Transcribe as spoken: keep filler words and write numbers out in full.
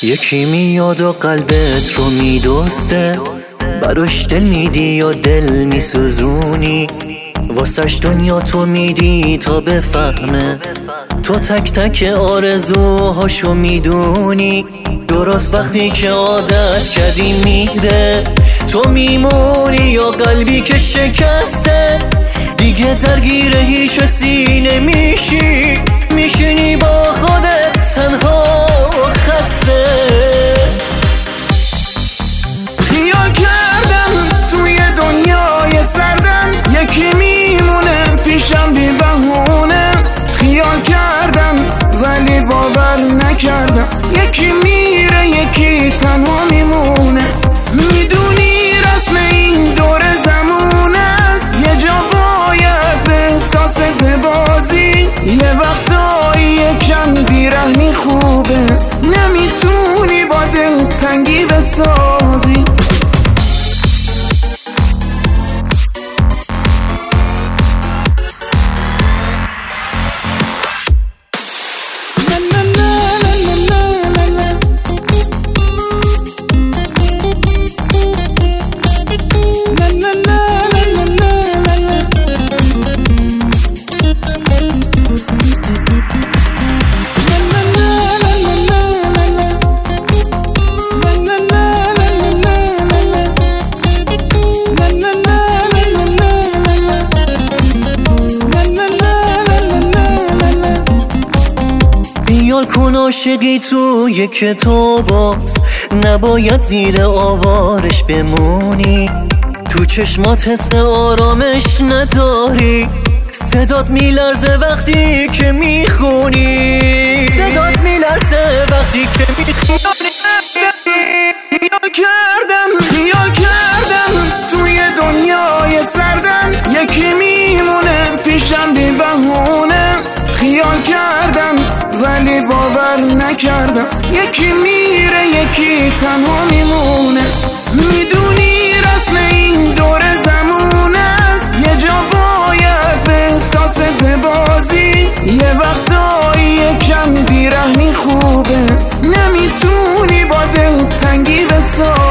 یکی میاد و قلبت رو میدسته، براش دل میدی یا دل میسوزونی، واسش دنیا تو میدی تا بفهمه، تو تک تک آرزوهاشو میدونی. درست وقتی که عادت کردی میره، تو میمونی یا قلبی که شکسته، دیگه درگیر هیچ کسی نمیشی، میشینی با خودت تنها خسته. خیال کردم توی دنیای سردم، یکی میمونه پیشم بی بهونه. خیال کردم ولی باور نکردم، یکی میره یکی تنها میمونه. میدونی رسم این دور زمون است، یه جا باید به احساس ببازی، یه وقتایی یکم بیرحمی خوبه، نمیتونی با دل تنگی بسازی. خیال کن عاشقی توی کتابات، نباید زیر آوارش بمونی، تو چشمات حس آرامش نداری، صدات میلرزه وقتی که میخونی، صدات میلرزه وقتی که میخونی. خیال کردم خیال کردم توی دنیای سردم، یکی میمونه پیشم بی بهونه. خیال کردم ولی باور نکردم، یکی میره یکی تنها میمونه. میدونی رسم این دور زمون است، یه جا باید به احساس ببازی، یه وقتایی یکم بیرحمی خوبه، نمیتونی با دل تنگی بسازی.